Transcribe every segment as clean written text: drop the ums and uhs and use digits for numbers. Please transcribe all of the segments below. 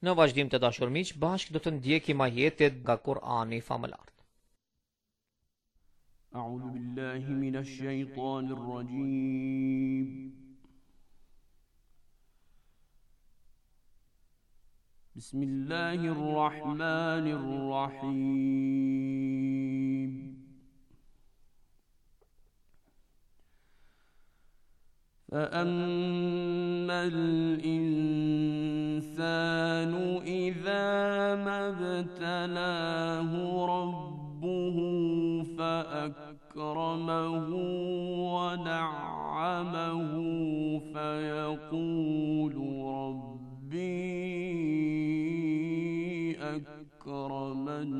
Në vazhdim të dashur miq, bashkë do të ndjekim ajetet nga Kur'ani famëlar. A'udhu billahi minash shaitanir rajim. Bismillahir rahmanir rahim. فأما الإنسان إذا ما ابتلاه ربه فأكرمه ونعمه فيقول ربي أكرمن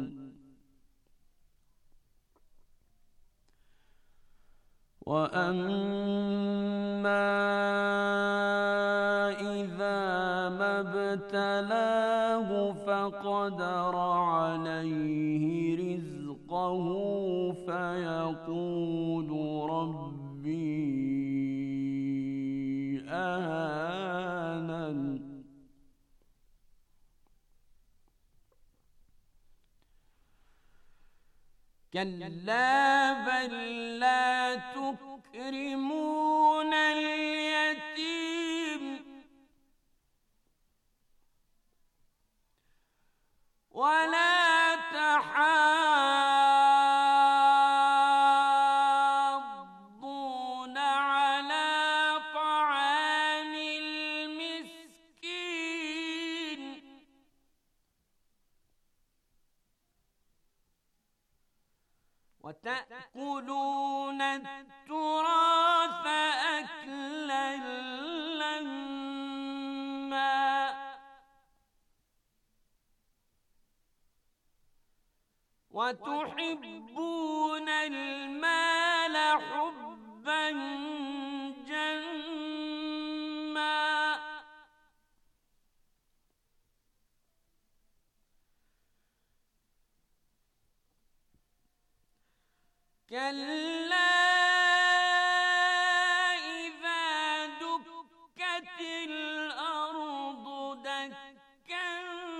وأما إذا ما ابتلاه فقدر عليه رزقه فيقول ربي أهانن كلا بل لا تكرمون اليتيم ولا تحاضون على طعام المسكين وتأكلون التراث أكلا لما وتحبون المال حبا جما كلا إذا دكت الأرض دكا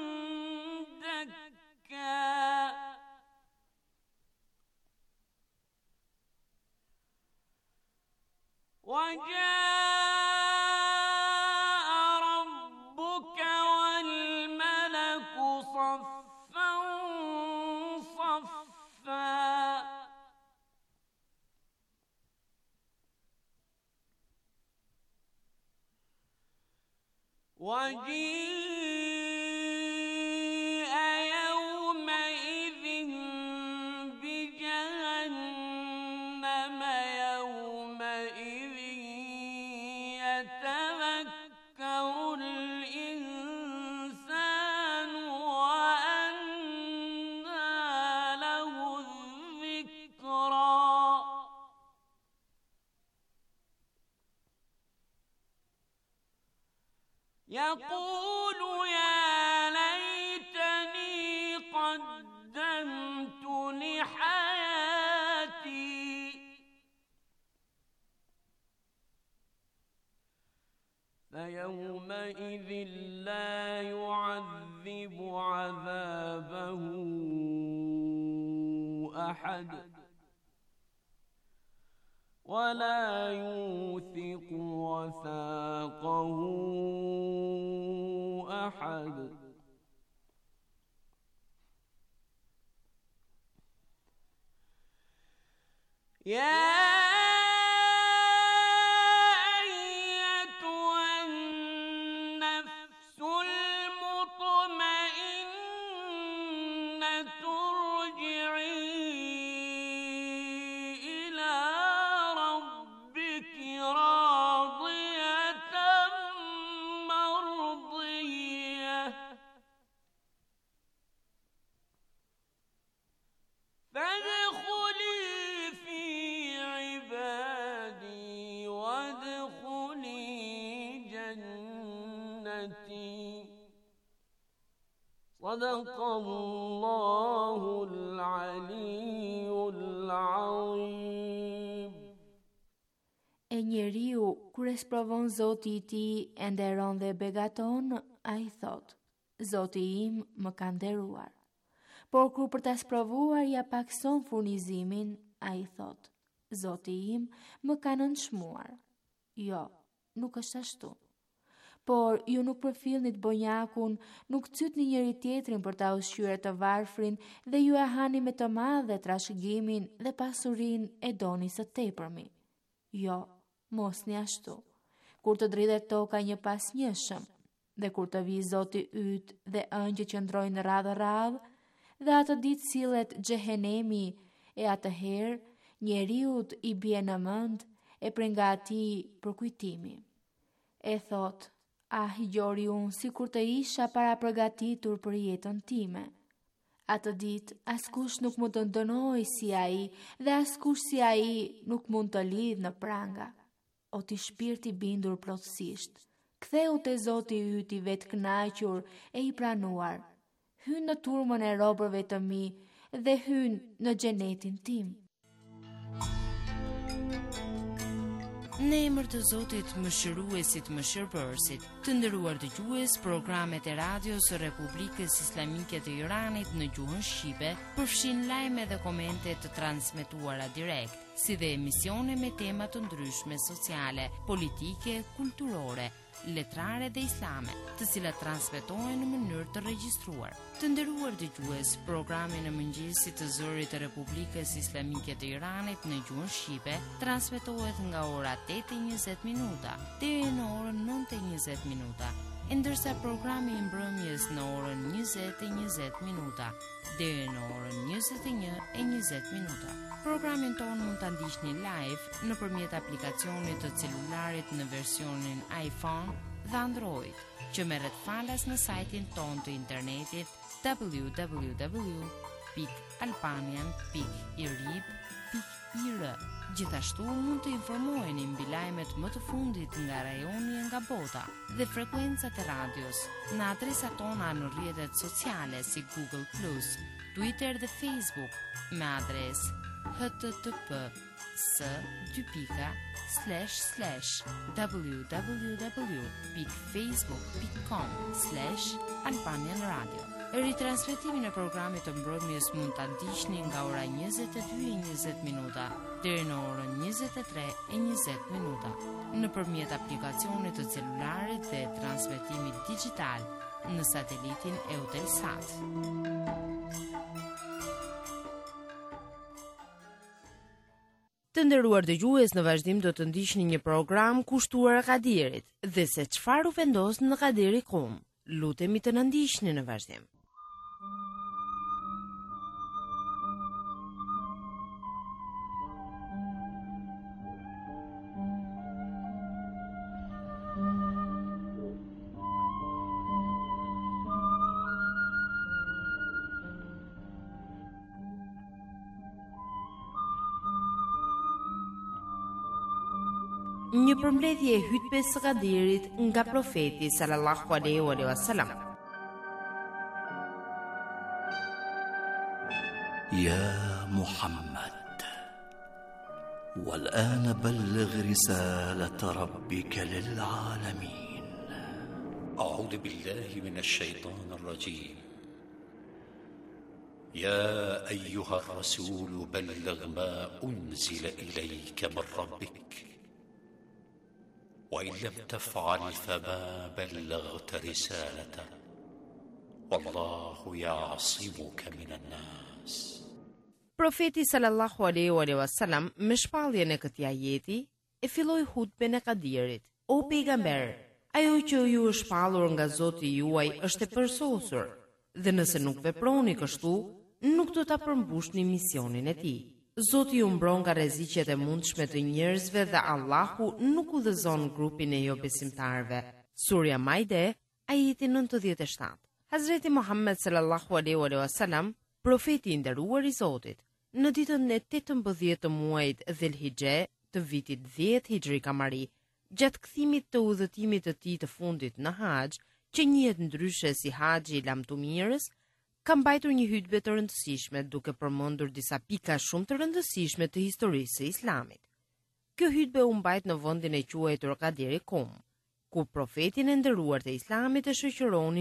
دكا وجاء ربك والملك صفا صفا وجيء يومئذ بجهنم يومئذ يتذكر الإنسان وأنى له الذكرى يقول يا ليتني قدمت لحياتي فيومئذ لا يعذب عذابه أحد ولا يوثق وثاقه أحد يا أيتها النفس المطمئنة ارجعي إلى ربك راضية مرضية فادخلي في عبادي وادخلي جنتي صدق الله العلي العظيم. E njeriu, kur e sprovon Zoti I tij, e nderon dhe begaton, ai thot: Zoti im më ka nderuar. Por kur për ta sprovuar ja pakson furnizimin, ai thot: Zoti im më ka nënçmuar. Jo, nuk është ashtu. Por ju nuk përfillnit bonjakun, nuk cytni njëri tjetrin për ta ushqyer të varfrin dhe ju e hani me të madhe trashëgimin dhe pasurinë e doni së tepërmi. Jo, mos një ashtu. Kur të dridhet toka një pas njëshëm, dhe kur të vi Zoti yt dhe ëngjëjt që ndrojnë radhë, dhe atë ditë sillet xhehenemi, e atëherë njeriut i bie në mend e prej nga atij përkujtimi. E thot: gjori unë si kur të isha para përgatitur për jetën time. Atë ditë, askush nuk mund të dënoj si ai, dhe askush si ai nuk mund të lidh në pranga. O ti shpirti bindur plotësisht, ktheu te Zoti yt i vetë kënaqur e i pranuar. Hyn në turmën e robërve të mi dhe hyn në xhenetin tim. Në emër të Zotit Mëshiruesit Mëshirbërësit, të nderuar dëgjues, programet e radios së Republikës Islamike të Iranit në gjuhën shqipe përfshin lajme dhe komente të transmetuara direkt, si dhe emisione me tema të ndryshme sociale, politike, kulturore, letrare dhe islame, të cilat transmetohen në mënyrë të regjistruar. Të nderuar dëgjues, programi në mëngjesit të zërit të Republikës Islamike të Iranit në gjuhën shqipe transmetohet nga ora 8:20 deri në orën 9:20, ndërsa programi i mbrëmjes në orën 20:20 deri në orën 21:20. Programin tonë mund ta ndiqni live nëpërmjet aplikacionit të celularit në versionin iPhone dhe Android, që merret falas në sajtin tonë të internetit www.albanian.irib.ir. Gjithashtu mund të informoheni mbi lajmet më të fundit nga rajoni e nga bota dhe frekuencat e radios në adresat tona në rrjetet sociale si Google+, Twitter dhe Facebook me adresë http://www.facebook.com/Albanian Radio. Ritransmetimin e programit të mbrëmjes mund ta ndiqni nga ora 22:20 deri në orën 23:20 nëpërmjet aplikacionit të celularit dhe transmetimit digital në satelitin Eutelsat. Të nderuar dëgjues, në vazhdim do të ndiqni një program kushtuar Kadirit dhe se çfarë u vendos në Kadiri.com. Lutemi të na ndiqni në vazhdim. Një përmbledhje e hutbes së Kadirit nga profeti sallallahu alaihi wasallam. يا محمد والآن بلغ رسالة ربك للعالمين. أعوذ بالله من الشيطان الرجيم. يا أيها الرسول بلغ ما أنزل إليك من ربك وإن لم تفعل فما بلغت رسالته والله يعصمك من الناس. Profeti sallallahu alaihi wasallam me shpalljen e këtij ajeti e filloi hutben e Kadirit. O pejgamber, ajo që ju është shpallur nga Zoti juaj është e përsosur, dhe nëse nuk veproni kështu, nuk do ta përmbushni misionin e tij. Zoti ju mbron nga rreziqet e mundshme të njerëzve dhe Allahu nuk udhëzon grupin e jo besimtarëve. Surja Maide, ajeti 97. Hazreti Muhammed sallallahu alaihi wasallam, profeti i nderuar i Zotit, në ditën e 18 të muajit Dhulhijhe të vitit 10 Hijri Kamari, gjatë kthimit të udhëtimit të tij të fundit në Haxh, që njihet ndryshe si Haxhi i lamtumirës, ka mbajtur një hutbë të rëndësishme duke përmendur disa pika shumë të rëndësishme të historisë së Islamit. Kjo hutbë u mbajt në vendin e quajtur Kadiri.com, ku profetin e nderuar të Islamit e shoqëronin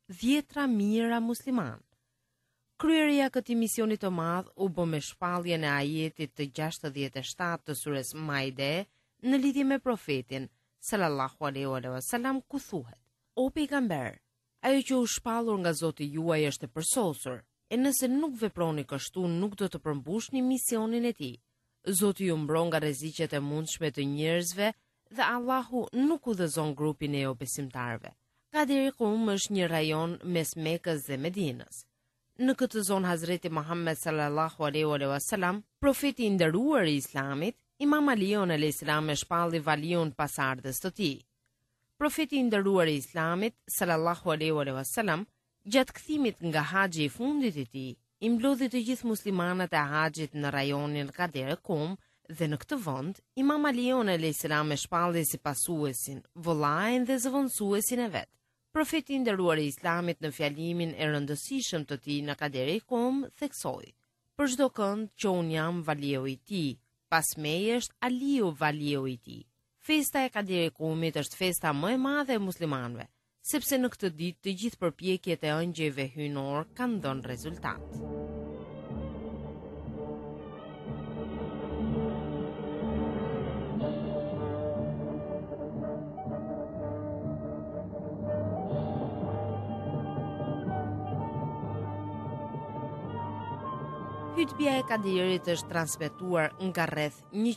dhjetra mijëra musliman. Kryerja e këtij misioni të madh u bë me shpalljen e ajetit të 67 të sures Maide në lidhje me profetin sallallahu alaihi wasallam, ku thuhet: O pejgamber, ajo që u shpallur nga Zoti juaj është e përsosur, e nëse nuk veproni kështu, nuk do të përmbushni misionin e tij. Zoti ju mbron nga rreziqet e mundshme të njerëzve dhe Allahu nuk udhëzon grupin e jo besimtarve. Kadiri Qum është një rajon mes Mekës dhe Medinës. Në këtë zonë Hazreti Muhammed sallallahu alaihi wasallam, profeti i nderuar i Islamit, Imam Aliun alayhis salam, e shpalli valiun pas ardhes të tij. Profeti i nderuar i Islamit sallallahu alaihi wasallam, gjatë kthimit nga haxhi i fundit i tij, i mblodhi të gjithë muslimanët e haxhit në rajonin Kadiri Qum dhe në këtë vend Imam Aliun alayhis salam e shpalli si pasuesin, vëllain dhe zëvendësuesin e vet. Profeti i nderuar i Islamit në fjalimin e rëndësishëm të tij në Kadiri Qum theksoi: Për çdo kënd që un jam valiu i tij, pas meje është Aliu valiu i tij. Festa e Kadiri Qumit është festa më e madhe e muslimanëve, sepse në këtë ditë të gjithë përpjekjet e ëngjëjve hyjnor kanë dhënë rezultat. Hutbia e Kadirit është transmetuar nga rreth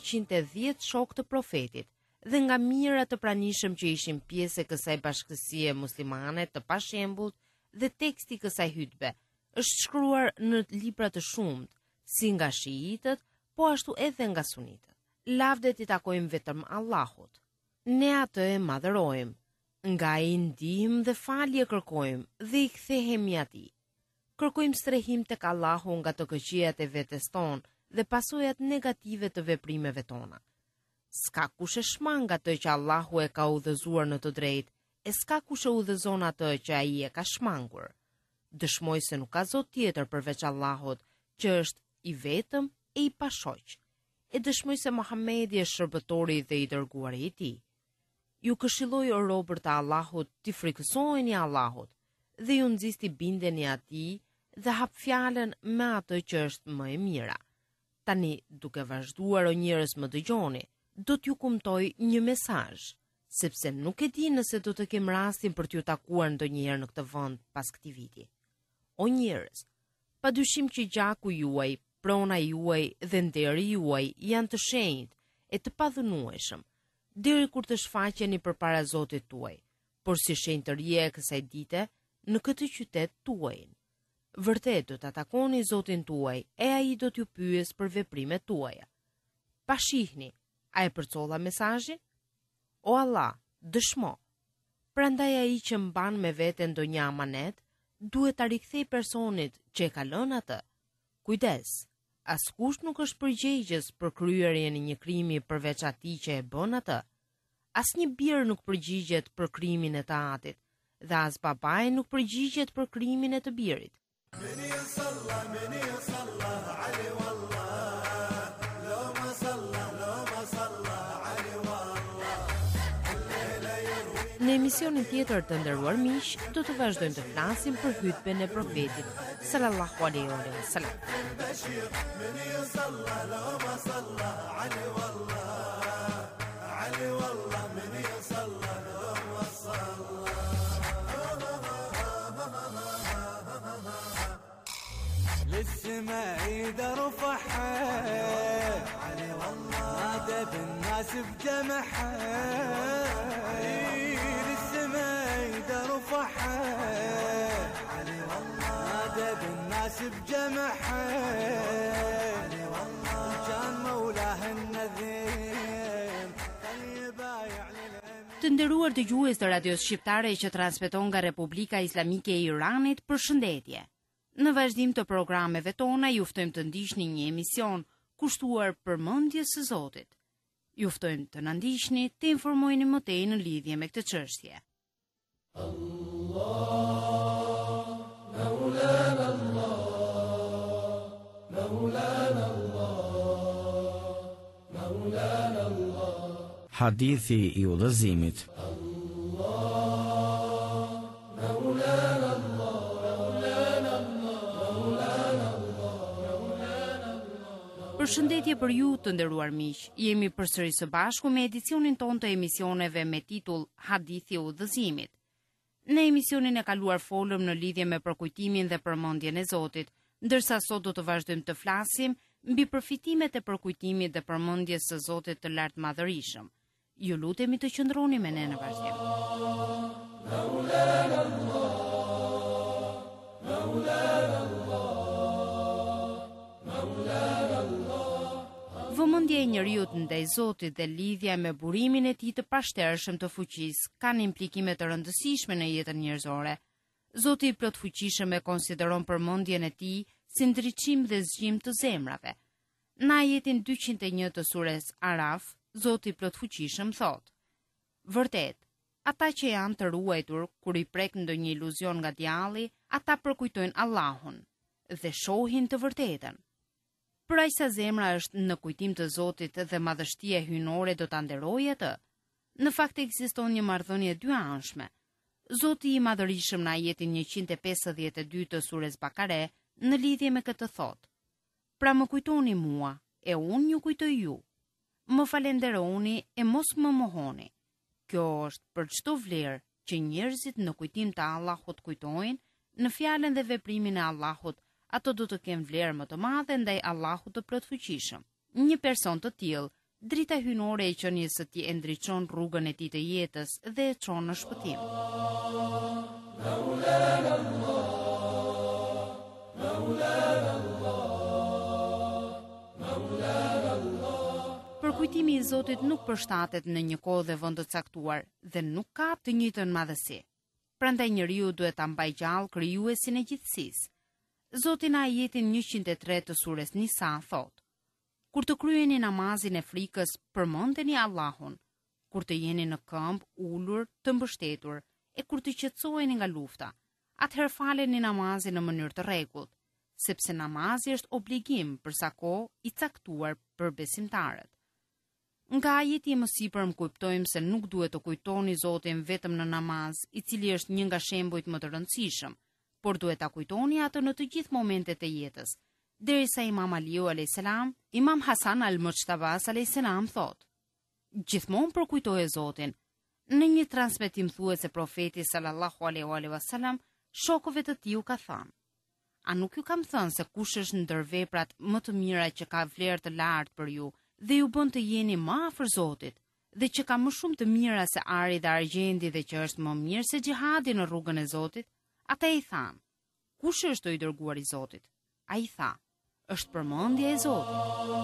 110 shok të profetit dhe nga mijëra të pranishëm që ishin pjesë e kësaj bashkësie muslimane të pashembullt, dhe teksti i kësaj hutbe është shkruar në libra të shumt, si nga shiitët, po ashtu edhe nga sunitët. Lavdet i takojmë vetëm Allahut. Ne atë e madhërojmë, nga ai ndihmë dhe falje kërkojmë dhe i kthehemi atij. Kërkojmë strehim tek Allahu nga të këqijat e vetes tonë dhe pasojat negative të veprimeve tona. S'ka kush e shmang atë që Allahu e ka udhëzuar në të drejtë, e s'ka kush e udhëzon atë që ai e ka shmangur. Dëshmoj se nuk ka Zot tjetër përveç Allahut, që është i vetëm e i pashoq. E dëshmoj se Muhamedi është shërbëtori dhe i dërguari i tij. Ju këshilloj o robër të Allahut, ti frikësojeni Allahut dhe ju nxisti bindeni atij dhe hap fjalën me atë që është më e mira. Tani, duke vazhduar o njerëz më dëgjoni, do t'ju kumtoj një mesazh, sepse nuk e di nëse do të kem rastin për t'ju takuar ndonjëherë në këtë vend pas këtij viti. O njerëz, padyshim që gjaku juaj, prona juaj dhe nderi juaj janë të shenjtë e të padhënueshëm, deri kur të shfaqeni përpara Zotit tuaj, por si shenjë të rije e kësaj dite në këtë qytet tuaj. Vërtet do të takoni Zotin tuaj e ai do t'ju pyes për veprimet tuaja. Pa shihni, a e përcolla mesazhin? O Allah, dëshmo. Prandaj ai që mban me vete ndonjë amanet, duhet ta rikthej personit që e ka lënë atë. Kujdes, askush nuk është përgjegjës për kryerjen e një krimi përveç atij që e bën atë. Asnjë bir nuk përgjigjet për krimin e të atit, dhe as babai nuk përgjigjet për krimin e të birit. Në emisionin tjetër të nderuar miq, do të vazhdojmë të flasim për hutben e profetit sallallahu alaihi wasallam. للسماء إذا رفعها علي والله نادى بالناس بجمعها للسماء إذا رفعها علي والله نادى بالناس بجمعها علي والله كان مولاه النذير طيب يعني Të nderuar dëgjues të radios shqiptare që transmeton nga Republika Islamike e Iranit, përshëndetje. Në vazhdim të programeve tona, ju ftojmë të ndiqni një emision kushtuar përmendjes së Zotit. Ju ftojmë të na ndiqni, të informoheni më tej në lidhje me këtë çështje. Hadithi i udhëzimit. Përshëndetje për ju të nderuar miq. Jemi përsëri së bashku me edicionin tonë të emisioneve me titull Hadithi i Udhëzimit. Në emisionin e kaluar folëm në lidhje me përkujtimin dhe përmendjen e Zotit, ndërsa sot do të vazhdojmë të flasim mbi përfitimet e përkujtimit dhe përmendjes së Zotit të Lartmadhërisëm. Ju lutemi të qëndroni me ne në vazhdim. Vëmendja e njeriut ndaj Zotit dhe lidhja me burimin e tij të pashtershëm të fuqisë kanë implikime të rëndësishme në jetën njerëzore. Zoti i plot fuqishëm e konsideron përmendjen e tij si ndriçim dhe zgjim të zemrave. Në ajetin 201 të sures Araf, Zoti i plot fuqishëm thotë: Vërtet, ata që janë të ruajtur kur i prek ndonjë iluzion nga djalli, ata përkujtojnë Allahun dhe shohin të vërtetën. Për aq sa zemra është në kujtim të Zotit dhe madhështia hyjnore do ta nderojë atë. Në fakt ekziston një marrëdhënie dyanshme. Zoti i Madhërisëm në ajetin 152 të sures Bakare në lidhje me këtë thotë: Pra më kujtoni mua, e unë ju kujtoj ju. Më falenderoni e mos më mohoni. Kjo është për çdo vlerë që njerëzit në kujtim të Allahut kujtojnë, në fjalën dhe veprimin e Allahut, ato do të kenë vlerë më të madhe ndaj Allahut të plotfuqishëm. Një person të tillë, drita hyjnore e qenies së tij e ndriçon rrugën e tij të jetës dhe e çon në shpëtim. Përkujtimi i Zotit nuk përshtatet në një kohë dhe vend të caktuar dhe nuk ka të njëjtën madhësi. Prandaj njeriu duhet ta mbajë gjallë krijuesin e gjithësisë. Zoti në ajetin 103 të sures Nisa thotë: Kur të kryeni namazin e frikës, përmendeni Allahun. Kur të jeni në këmbë, ulur, të mbështetur, e kur të qetësoheni nga lufta, atëherë faleni namazin në mënyrë të rregullt, sepse namazi është obligim për sa kohë i caktuar për besimtarët. Nga ajeti më sipër më kuptojmë se nuk duhet të kujtoni Zotin vetëm në namaz, i cili është një nga shembujt më të rëndësishëm, por duhet ta kujtoni atë në të gjithë momentet e jetës. Derisa Imam Aliu a.s., Imam Hasan al-Mujtabas a.s. thotë: Gjithmonë përkujtoje Zotin. Në një transmetim thuhet se profeti sallallahu alaihi wasallam shokëve të tij u ka thënë: A nuk ju kam thënë se kush është ndër veprat më të mira që ka vlerë të lartë për ju dhe ju bën të jeni më afër Zotit, dhe që ka më shumë të mira se ari dhe argjendi dhe që është më mirë se xhihadi në rrugën e Zotit? Ata i thanë: Kush është i dërguar i Zotit? A i tha: Është përmendja e Zotit.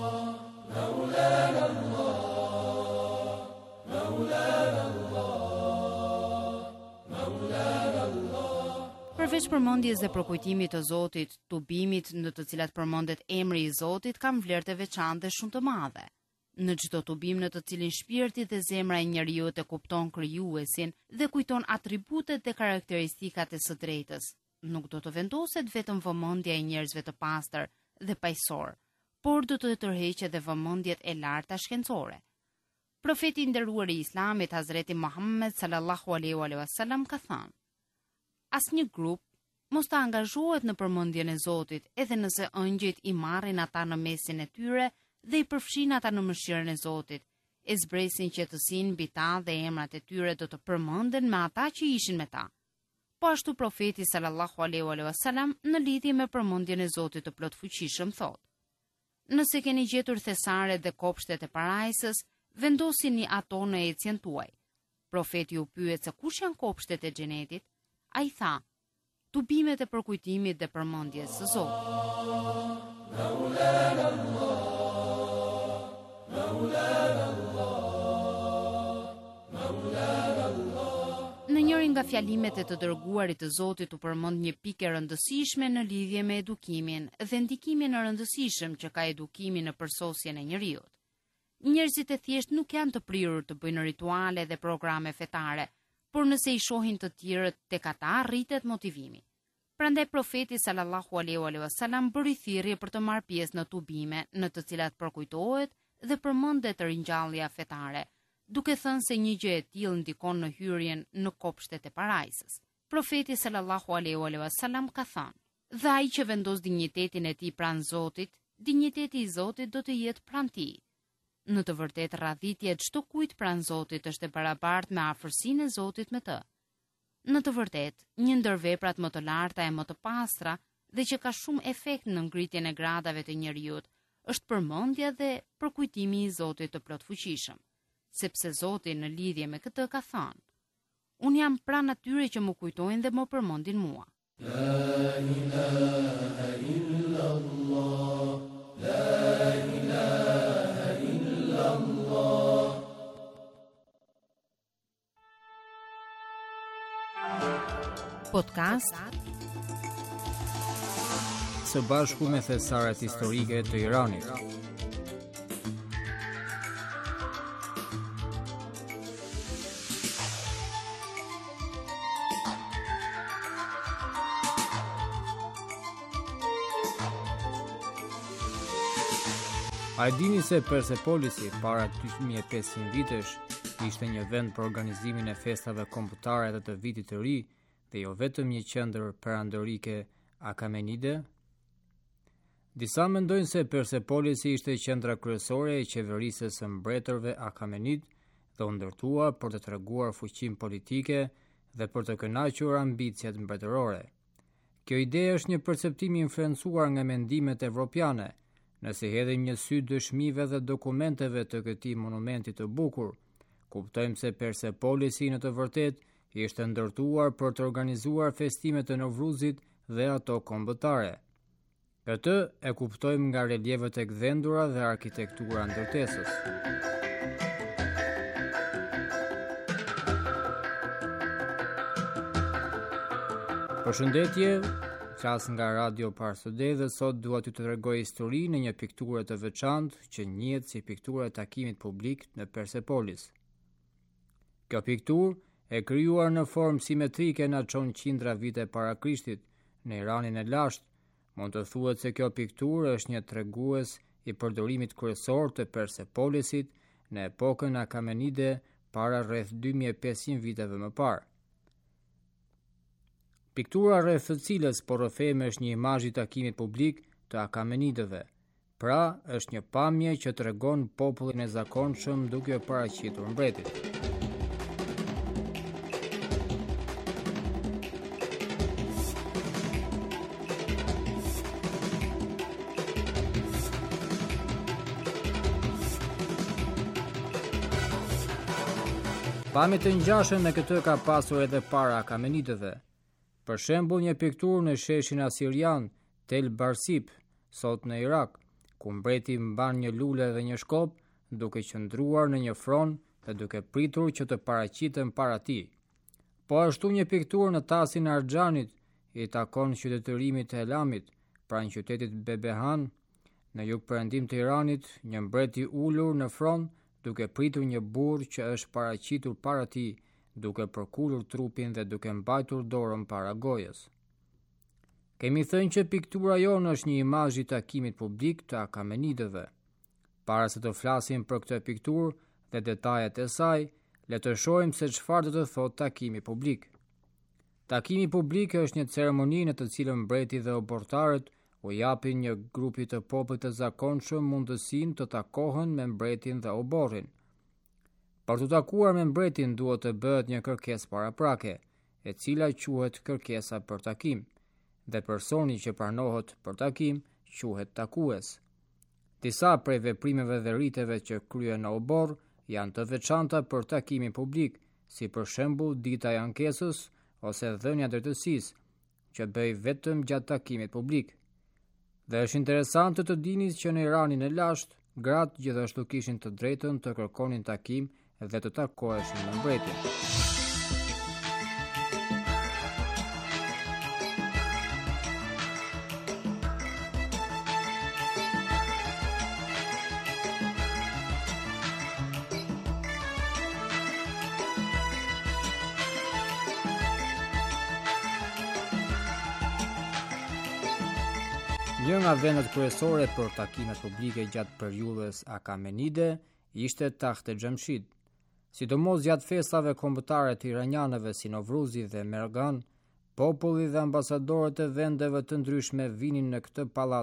Përveç përmendjes dhe përkujtimit të Zotit, tubimit në të cilat përmendet emri i Zotit kanë vlerë të veçantë dhe shumë të madhe. Në çdo tubim në të cilin shpirti dhe zemra e njeriut e kupton krijuesin dhe kujton atributet dhe karakteristikat e së drejtës, nuk do të vendoset vetëm vëmendja e njerëzve të pastër dhe paqësor, por do të tërheqet edhe vëmendjet e larta shkencore. Profeti i nderuar i Islamit Hazreti Muhammed sallallahu alaihi wasallam ka thënë: Asnjë grup mos të angazhohet në përmendjen e Zotit, edhe nëse ëngjëjt i marrin ata në mesin e tyre dhe i përfshin ata në mëshirën e Zotit, e zbresin qetësinë mbi ta dhe emrat e tyre do të përmenden me ata që ishin me ta. Po ashtu profeti sallallahu alaihi wasallam në lidhje me përmendjen e Zotit të plotfuqishëm thotë: Nëse keni gjetur thesaret dhe kopshtet e parajsës, vendosini ato në ecjen tuaj. Profeti u pyet se kush janë kopshtet e xhenetit? Ai tha: Tubimet e përkujtimit dhe përmendjes së Zotit. Në njërin nga fjalimet e të dërguarit të Zotit u përmend një pikë rëndësishme në lidhje me edukimin dhe ndikimin e rëndësishëm që ka edukimi në përsosjen e njeriut. Njerëzit e thjesht nuk janë të prirur të bëjnë rituale dhe programe fetare, por nëse i shohin të tjerët, tek ata rritet motivimi. Prandaj profeti sallallahu alaihi wasallam bëri thirrje për të marrë pjesë në tubime në të cilat përkujtohet dhe përmendet ringjallja fetare, duke thënë se një gjë e tillë ndikon në hyrjen në kopshtet e parajsës. Profeti sallallahu alaihi wasallam ka thënë: Dhe ai që vendos dinjitetin e tij pranë Zotit, dinjiteti i Zotit do të jetë pranë tij. Në të vërtetë radhitja e çdo kujt pranë Zotit është e barabartë me afërsinë e Zotit me të. Në të vërtetë, një ndër veprat më të larta e më të pastra dhe që ka shumë efekt në ngritjen e gradave të njerëzit është përmendja dhe përkujtimi i Zotit të plotfuqishëm, sepse Zoti në lidhje me këtë ka thënë: Unë jam pranë atyre që më kujtojnë dhe më përmendin mua. La ilaha illallah, la ilaha illallah. Podcast së bashku me thesaret historike të Iranit. A e dini se Persepolisi para 2500 vitesh ishte një vend për organizimin e festave kombëtare dhe të vitit të ri dhe jo vetëm një qendër perandorike akamenide? Disa mendojnë se Persepolisi ishte qendra kryesore e qeverisë së mbretërve akamenid dhe u ndërtua për të treguar fuqinë politike dhe për të kënaqur ambicjet mbretërore. Kjo ide është një perceptim i influencuar nga mendimet evropiane. Nëse hedhim një sy dëshmive dhe dokumenteve të këtij monumenti të bukur, kuptojmë se Persepolisi në të vërtetë ishte ndërtuar për të organizuar festimet e Novruzit dhe ato kombëtare. Këtë e kuptojmë nga relievet e gdhendura dhe arkitektura ndërtesës. Përshëndetje, flas nga Radio Parsude dhe sot dua t'ju të tregoj histori në një pikturë të veçantë që njihet si piktura e takimit publik në Persepolis. Kjo pikturë e krijuar në formë simetrike na çon qindra vite para Krishtit në Iranin e lashtë. Mund të thuhet se kjo pikturë është një tregues i përdorimit kryesor të Persepolisit në epokën akamenide para rreth 2500 viteve më parë. Piktura rreth të cilës po rrëfejmë është një imazh i takimit publik të akamenidëve. Pra, është një pamje që tregon popullin e zakonshëm duke paraqitur mbretit. Pamjet e ngjashme me këtë ka pasur edhe para akamenidëve. Për shembull, një pikturë në sheshin asirian Tel Barsip, sot në Irak, ku mbreti mban një lule dhe një shkop, duke qëndruar në një fron dhe duke pritur që të paraqiten para tij. Po ashtu një pikturë në Tasin e Arxhanit i takon qytetërimit të Elamit, pranë qytetit Bebehan, në jugperëndim të Iranit, një mbret i ulur në fron duke pritur një burr që është paraqitur para tij, duke përkullur trupin dhe duke mbajtur dorën para gojës. Kemi thënë që piktura jonë është një imazh i takimit publik të akamenidëve. Para se të flasim për këtë pikturë dhe detajet e saj, le të shohim se çfarë do të thotë takimi publik. Takimi publik është një ceremoni në të cilën mbreti dhe obortarët u japin një grupi të popullit të zakonshëm mundësinë të takohen me mbretin dhe oborrin. Për të takuar me mbretin duhet të bëhet një kërkesë paraprake, e cila quhet kërkesa për takim, dhe personi që pranohet për takim quhet takues. Disa prej veprimeve dhe riteve që kryen në obor janë të veçanta për takimin publik, si për shembull dita e ankesës ose dhënia drejtësisë, që bëj vetëm gjatë takimit publik. Dhe është interesante të dini që në Iranin e lashtë, gratë gjithashtu kishin të drejtën të kërkonin takim dhe të takoheshin me mbretin. Një nga vendet kryesore për takimet publike gjatë periudhës akamenide ishte Tahte Xhamshid. Sidomos gjatë festave kombëtare të iranianëve si Novruzi dhe Mergan, populli dhe ambasadorët e vendeve të ndryshme vinin në këtë pallat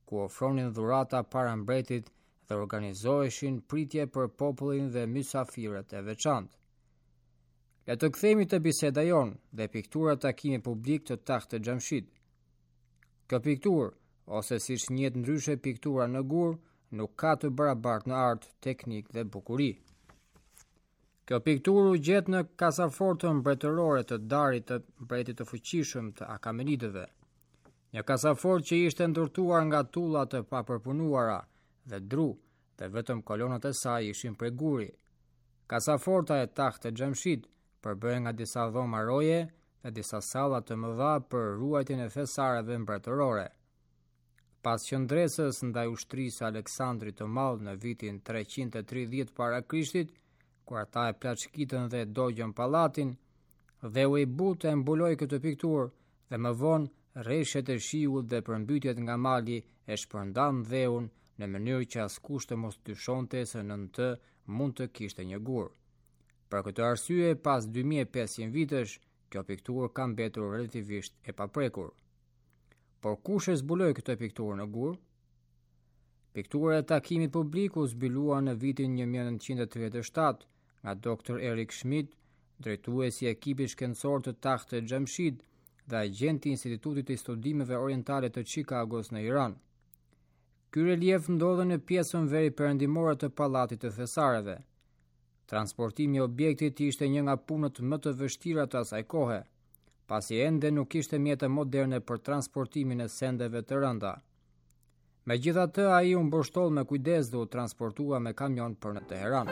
ku ofronin dhurata para mbretit dhe organizoheshin pritje për popullin dhe mysafirët e veçantë. Le të kthehemi te biseda jon dhe piktura takimi publik të Tahtë Xhamshid. Kjo pikturë, ose siç njihet ndryshe piktura në gur, nuk ka të barabartë në art, teknik dhe bukuri. Kjo pikturë u gjet në kasafortën mbretërore të Darit të mbretit të fuqishëm të Akamenidëve. Një kasafort që ishte ndërtuar nga tulla të papërpunuara dhe dru, dhe vetëm kolonat e saj ishin prej guri. Kasaforta e Tahtë Xhamshid përbëhen nga disa dhoma roje dhe disa salla të mëdha për ruajtjen e thesareve mbretërore. Pas qëndresës ndaj ushtrisë Aleksandrit të Madh në vitin 330 para Krishtit, kur ata e plaçkitën dhe dogjën pallatin, dheu i butë e mbuloi këtë pikturë dhe më vonë rreshtet e shiut dhe përmbytjet nga mali e shpërndan dheun në mënyrë që askush të mos dyshonte se nën të mund të kishte një gur. Për këtë arsye, pas 2500 vitesh, kjo pikturë ka mbetur relativisht e paprekur. Por kush e zbuloi këtë pikturë në gur? Piktura e takimit publik u zbulua në vitin 1937 nga Dr. Erik Schmidt, drejtuesi i ekipit shkencor të Tahtë Xhamshid dhe agjenti i Institutit të Studimeve Orientale të Chicagos në Iran. Ky relief ndodhe në pjesën veriperëndimore të pallatit të thesareve. Transportimi i objektit ishte një nga punët më të vështira të asaj kohe, pasi ende nuk ishte mjete moderne për transportimin e sendeve të rënda. Megjithatë, ai u mbështoll me kujdes dhe u transportua me kamion për në Teheran.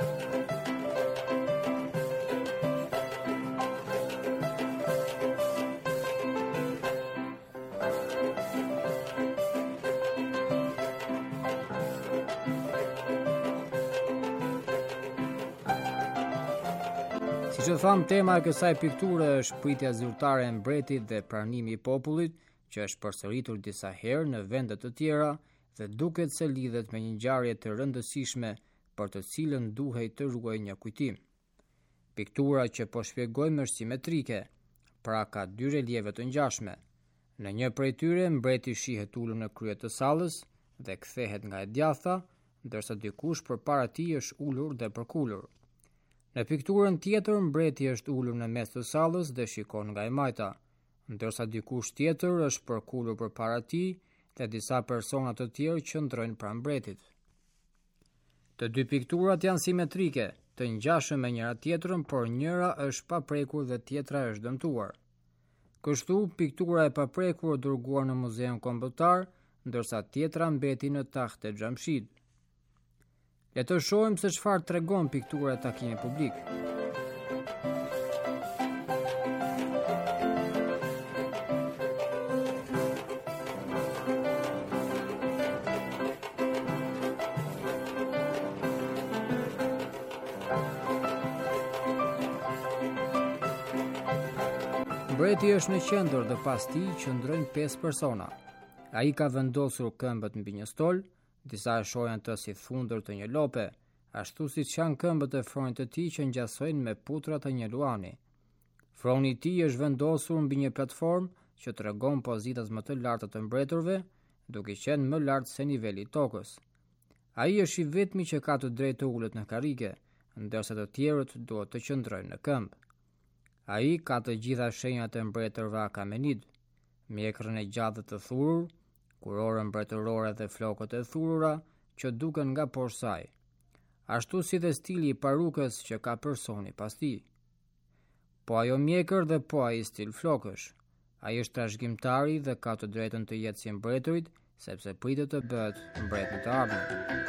Si që thamë, tema e kësaj pikture është pritja zyrtare e mbretit dhe pranimi i popullit, që është përsëritur disa herë në vende të tjera dhe duket se lidhet me një ngjarje të rëndësishme për të cilën duhej të ruaj një kujtim. Piktura që po shpjegojmë është simetrike, pra ka dy reliefe të ngjashme. Në një prej tyre mbreti shihet ulur në krye të sallës dhe kthehet nga e djatha, ndërsa dikush përpara tij është ulur dhe përkulur. Në pikturën tjetër mbreti është ulur në mes të sallës dhe shikon nga e majta, ndërsa dikush tjetër është përkulur përpara tij dhe disa persona të tjerë qëndrojnë pranë mbretit. Të dy pikturat janë simetrike, të ngjashme me njëra tjetrën, por njëra është paprekur dhe tjetra është dëmtuar. Kështu, piktura e paprekur dërguar në Muzeun Kombëtar, ndërsa tjetra mbeti në Tahtë Xhamshid. Le të shohim se çfarë tregon piktura e takimit publik. Mbreti është në qendër dhe pas tij qëndrojnë 5 persona. Ai ka vendosur këmbët mbi një stol, disa e shohin të si thundër të një lope, ashtu siç janë këmbët e fronit të tij që ngjasojnë me putrat e një luani. Froni i tij është vendosur mbi një platformë që tregon pozitat më të larta të mbretërve, duke qenë më lart se niveli i tokës. Ai është i vetmi që ka të drejtë të ulet në karrige, ndërsa të tjerët duhet të qëndrojnë në këmbë. Ai ka të gjitha shenjat e mbretërve Akamenid, mjekrën e gjatë të thurur, kurorën mbretërore dhe flokët e thurura që duken nga poshtë saj, ashtu si dhe stili i parukës që ka personi pas tij. Po ajo mjekër dhe po ai stil flokësh. Ai është trashëgimtari dhe ka të drejtën të jetë si mbretërit, sepse pritet të bëhet mbret në të ardhmen.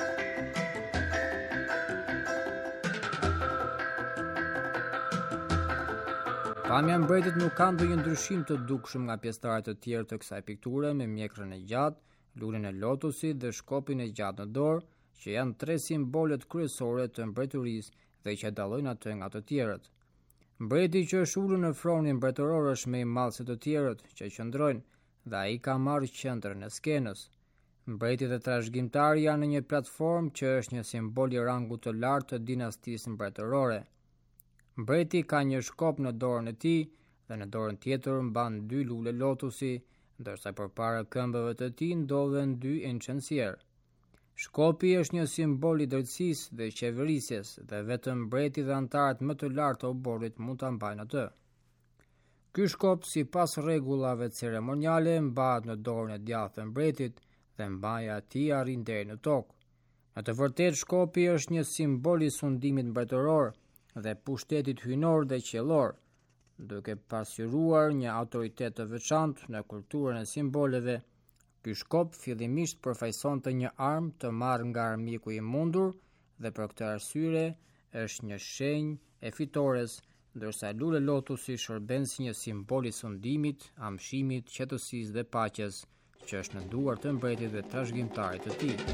Pamja mbretit nuk ka ndonjë ndryshim të dukshëm nga pjesëtarët të tjerë të kësaj pikture, me mjekrën e gjatë, lulen e lotusit dhe shkopin e gjatë në dorë, që janë 3 simbolet kryesore të mbretërisë dhe që dallojnë atë nga të tjerët. Mbreti që është ulur në fronin mbretëror është më i madh se të tjerët që qëndrojnë dhe ai ka marrë qendrën e skenës. Mbreti dhe trashëgimtari janë në një platformë që është një simbol i rangut të lartë të dinastisë mbretërore. Mbreti ka një shkop në dorën e tij dhe në dorën tjetër mban 2 lule lotusi ndërsa përpara këmbëve të tij ndodhen 2 incencier. Shkopi është një simbol i drejtësisë dhe qeverisjes dhe vetëm mbreti dhe anëtarët më të lartë të oborrit mund ta mbajnë atë. Ky shkop, sipas rregullave ceremoniale, mbahet në dorën e djathtë të mbretit dhe mbaja e tij arrin deri në tokë. Në të vërtetë, shkopi është një simbol i sundimit mbretëror dhe pushtetit hyjnor dhe qiellor, duke pasqyruar një autoritet të veçantë në kulturën e simboleve. Ky shkop fillimisht përfaqësonte një armë të marrë nga armiku i mundur dhe për këtë arsye është një shenjë e fitores, ndërsa lule lotusi shërben si një simbol i sundimit, amshimit, qetësisë dhe paqes, që është në duart të mbretit dhe trashëgimtarit të tij.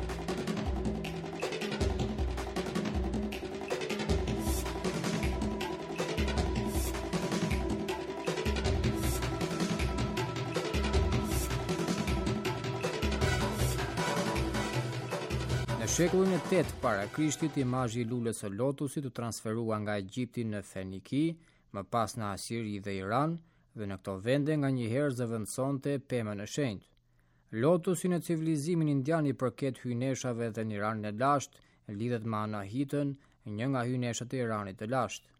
Në shekullin e 8 para Krishtit, imazhi i lules së lotusit u transferua nga Egjipti në Feniki, më pas në Asiri dhe Iran, dhe në këto vende nganjëherë zëvendësonte pemën e shenjtë. Lotusi në civilizimin indian i përket hyjneshave dhe në Iranin e lashtë lidhet me Anahitën, një nga hyjneshat e Iranit të lashtë.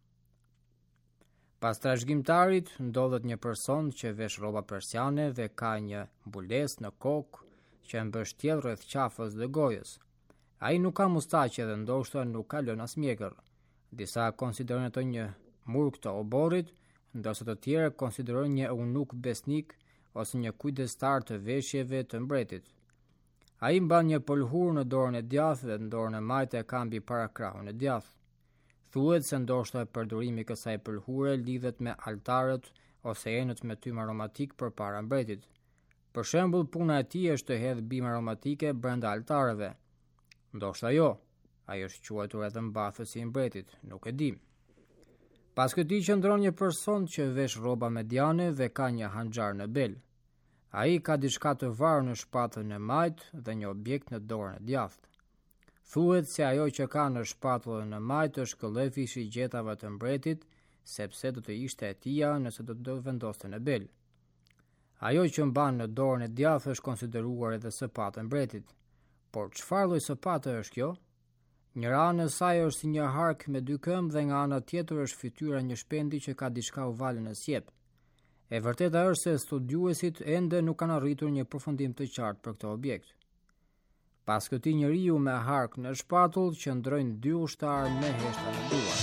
Pas trashëgimtarit ndodhet një person që vesh rroba persiane dhe ka një mbulesë në kokë që mbështjell rreth qafës dhe gojës. Ai nuk ka mustaqe dhe ndoshta nuk ka lënë as mjekër. Disa konsiderojnë ato një murg të oborrit, ndërsa të tjerë konsiderojnë një eunuk besnik ose një kujdestar të veshjeve të mbretit. Ai mban një pëlhur në dorën e djathtë dhe në dorën e majtë e ka mbi para krahun e djathtë. Thuhet se ndoshta përdorimi i kësaj pëlhure lidhet me altarët ose enët me tym aromatik përpara mbretit. Për shembull, puna e tij është të hedhë bimë aromatike brenda altareve. Ndoshta jo, ai është quajtur edhe mbathës i mbretit, nuk e dim. Pas këtij qëndron një person që vesh rroba mediane dhe ka një hanxhar në bel. Ai ka diçka të varur në shpatullën e majtë dhe një objekt në dorën e djathtë. Thuhet se ajo që ka në shpatullën e majtë është këllefi i gjetave të mbretit, sepse do të ishte e tija nëse do të vendoste në bel. Ajo që mban në dorën e djathtë është konsideruar edhe sapata e mbretit. Por çfarë lloj sapate është kjo? Njëra anë e saj është si një hark me 2 këmbë dhe nga ana tjetër është fytyra një shpendi që ka diçka ovale në sjep. E vërteta është se studiuesit ende nuk kanë arritur një përfundim të qartë për këtë objekt. Pas këtij njeriu me hark në shpatull qëndrojnë 2 ushtarë me heshta në duar.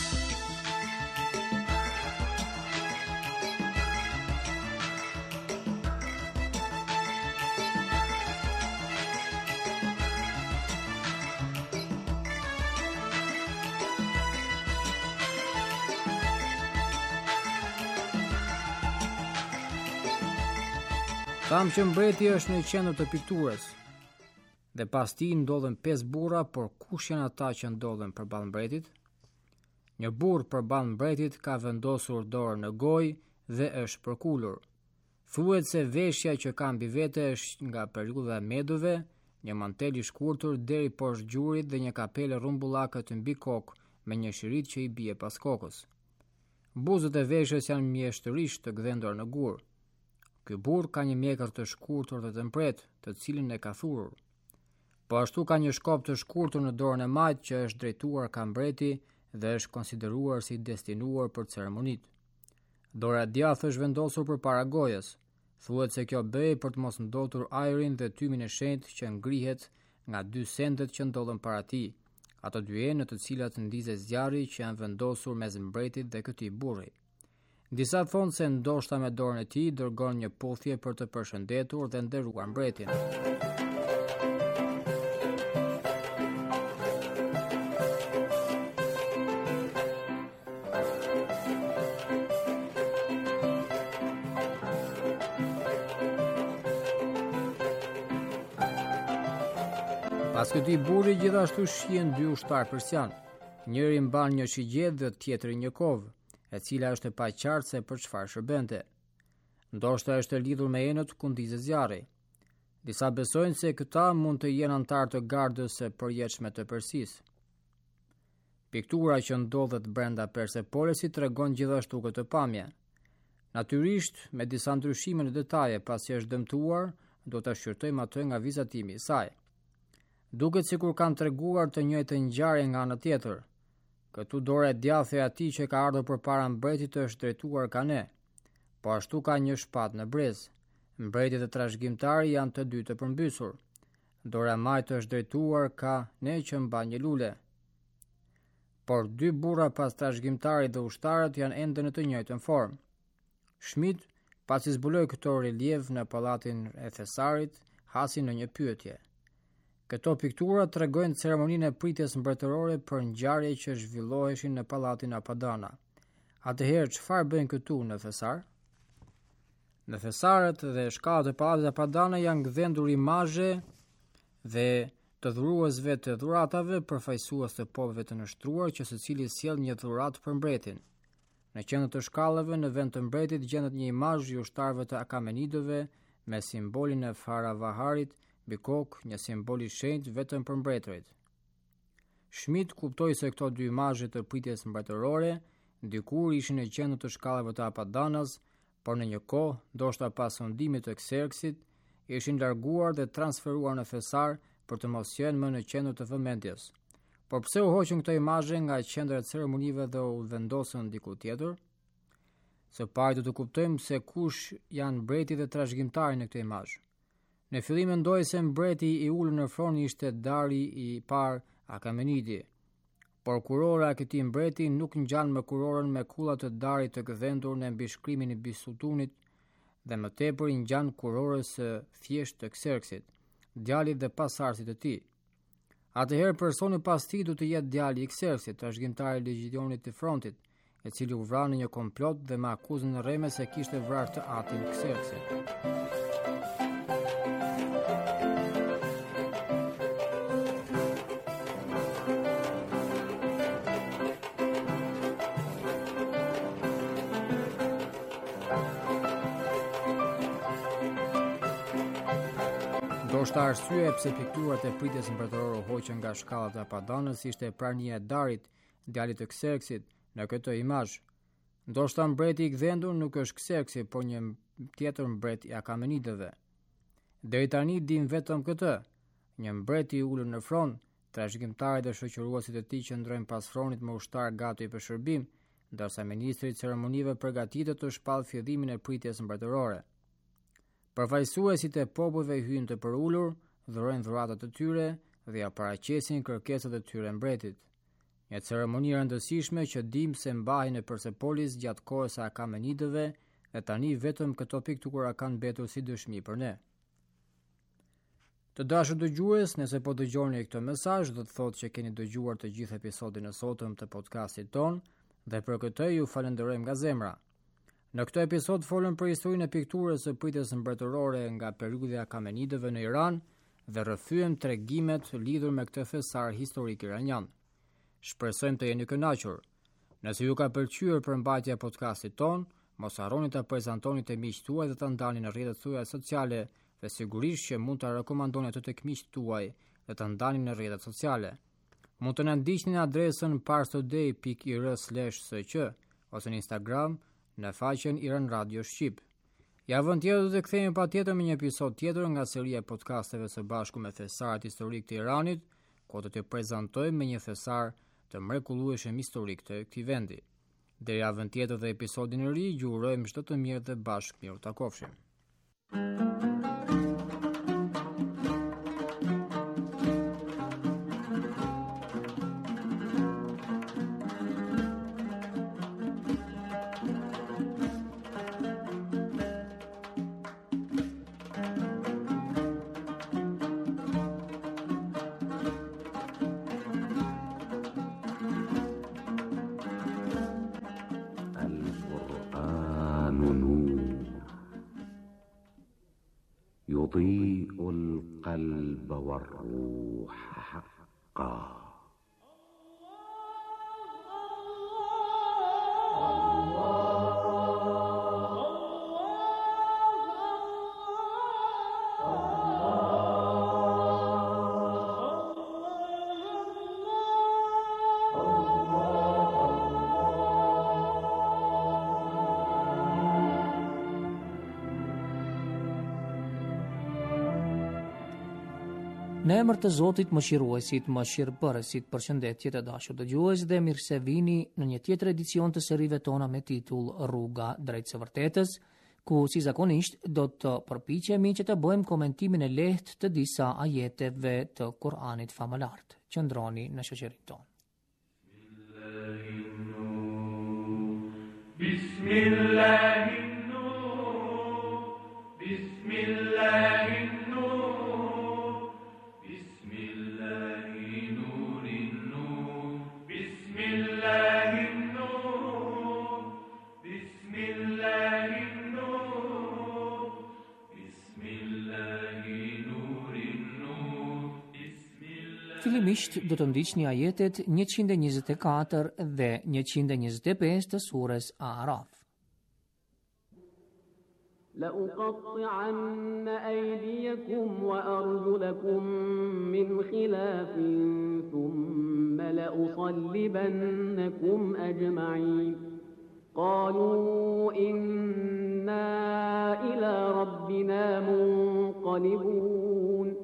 Tham që mbreti është në qendër të pikturës dhe pas tij ndodhen 5 burra, por kush janë ata që ndodhen përballë mbretit? Një burr përballë mbretit ka vendosur dorën në gojë dhe është përkulur. Thuhet se veshja që ka mbi vete është nga periudha e Medëve, një mantel i shkurtër deri poshtë gjurit dhe një kapele rrumbullake të mbi kokë me një shirit që i bie pas kokës. Buzët e veshjes janë mjeshtërisht të gdhendur në gur. Ky burr ka një mjekër të shkurtër dhe të mpret, të cilin e ka thurur. Po ashtu ka një shkop të shkurtër në dorën e majtë që është drejtuar ka mbreti dhe është konsideruar si destinuar për ceremonitë. Dora e djathtë është vendosur përpara gojës. Thuhet se kjo bëhej për të mos ndotur ajrin dhe tymin e shenjtë që ngrihet nga 2 sendet që ndodhen para tij, ato 2 enë në të cilat ndizet zjarri që janë vendosur mes mbretit dhe këtij burri. Disa thonë se ndoshta me dorën e tij dërgon një puthje për të përshëndetur dhe nderuar mbretin. Pas këtij burri gjithashtu shihen 2 ushtarë persian. Njëri mban një shigjet dhe tjetri një kovë, e cila është e paqartë se për çfarë shërbente. Ndoshta është e lidhur me enët ku ndizet zjarri. Disa besojnë se këta mund të jenë antar të gardës së përjetshme të Persisë. Piktura që ndodhet brenda Persepolesit tregon gjithashtu këtë pamje. Natyrisht, me disa ndryshime në detaje pasi është dëmtuar, do ta shqyrtojmë atë nga vizatimi i saj. Duket sikur kanë treguar të njëjtën ngjarje nga ana tjetër. Këtu dora e djathtë e atij që ka ardhur përpara mbretit është drejtuar ka ne, po ashtu ka një shpatë në brez. Mbreti dhe trashëgimtari janë të dy të përmbysur. Dora e majtë është drejtuar ka ne që mban një lule. Por dy burra pas trashëgimtarit dhe ushtarët janë ende në të njëjtën formë. Schmidt, pasi zbuloi këto relief në pallatin e Thesarit, hasi në një pyetje. Këto piktura tregojnë ceremoninë e pritjes mbretërore për ngjarje që zhvilloheshin në pallatin Apadana. Atëherë çfarë bëjnë këtu në Thesar? Në Thesarët dhe shkallët e pallatit Apadana janë gdhendur imazhe dhe të dhuruesve të dhuratave përfaqësues të popëve të nështruar që secili sjell një dhuratë për mbretin. Në qendër të shkallëve në vend të mbretit gjendet një imazh i ushtarëve të Akamenidëve me simbolin e Faravaharit mbi kokë, një simbol i shenjtë vetëm për mbretërit. Schmidt kuptoi se këto dy imazhe të pritjes mbretërore dikur ishin në qendër të shkallëve të Apadanës, por në një kohë, ndoshta pas fundimit të Xerxit, ishin larguar dhe transferuar në Thesar për të mos qenë më në qendër të vëmendjes. Por pse u hoqën këto imazhe nga qendra e ceremonive dhe u vendosën diku tjetër? Së pari do të kuptojmë se kush janë mbreti dhe trashëgimtari në këtë imazh. Në fillim mendoi se mbreti i ulur në fron ishte Dari i parë Akamenidi, por kurora e këtij mbreti nuk ngjan me kurorën me kulla të Darit të gdhendur në mbishkrimin e Bisutunit dhe më tepër i ngjan kurorës së thjeshtë të Xerxit, djalit dhe pasardhësit të tij. Atëherë personi pas tij do të jetë djali i Xerxit, trashëgimtari i legjionit të frontit, i cili u vra në një komplot dhe me akuzën në rreme se kishte vrarë të atin Xerxit. Ndoshta arsyeja pse pikturat e pritjes mbretërore u hoqën nga shkallët e Apadanës ishte prania e Darit, djalit të Xerxit, në këtë imazh. Ndoshta mbreti i gdhendur nuk është Xerxi, por një tjetër mbret i Akamenidëve. Deri tani dim vetëm këtë: një mbret i ulur në fron, trashëgimtarët dhe shoqëruesit e tij që ndrojnë pas fronit me ushtar gati për shërbim, ndërsa ministri i ceremonive përgatitet të shpallë fillimin e pritjes mbretërore. Përfaqësuesit e popujve hyjnë të përulur, dhurojnë dhuratat e tyre dhe ja paraqesin kërkesat e tyre mbretit. Një ceremoni e rëndësishme që dim se mbahej në Persepolis gjatë kohës së Akamenidëve dhe tani vetëm këto piktura kanë mbetur si dëshmi për ne. Të dashur dëgjues, nëse po dëgjoni këtë mesazh, do të thotë që keni dëgjuar të gjithë episodin e sotëm të podcastit ton dhe për këtë ju falenderojmë nga zemra. Në këtë episod folëm për historinë e pikturës së pritjes mbretërore nga periudha e Akamenidëve në Iran dhe rrëfyem tregimet lidhur me këtë thesar historik iranian. Shpresojmë të jeni kënaqur. Nëse ju ka pëlqyer përmbajtja e podcastit ton, mos harroni ta prezantoni te miqtë tuaj dhe ta ndani në rrjetet tuaja sociale dhe sigurisht që mund ta rekomandoni atë tek miqtë tuaj dhe ta ndani në rrjetet sociale. Mund të na ndiqni në adresën parstoday.ir/sq ose në Instagram në faqen Iran Radio Shqip. Javën tjetër do të kthehemi patjetër me një episod tjetër nga seria e podcasteve së bashku me thesaret historik të Iranit, ku do të prezantojmë me një thesar të mrekullueshëm historik të këtij vendi. Deri javën tjetër dhe episodin e ri, ju urojmë çdo të mirë dhe bashkë miru takofshim. يضيء القلب والروح حقا. Në emër të Zotit mëshiruesit, mëshirëbërësit, përshëndetje të dashur dëgjues dhe mirë se vini në një tjetër edicion të serive tona me titull Rruga drejt së vërtetës, ku si zakonisht do të përpiqemi që të bëjmë komentimin e lehtë të disa ajeteve të Kur'anit famëlart. Qëndroni në shoqërinë tonë. Fillimisht do të ndiqni ajetet 124 dhe 125 të surës A'raf. لأقطعن أيديكم وأرجلكم من خلاف ثم لأصلبنكم أجمعين قالوا إنا إلى ربنا منقلبون.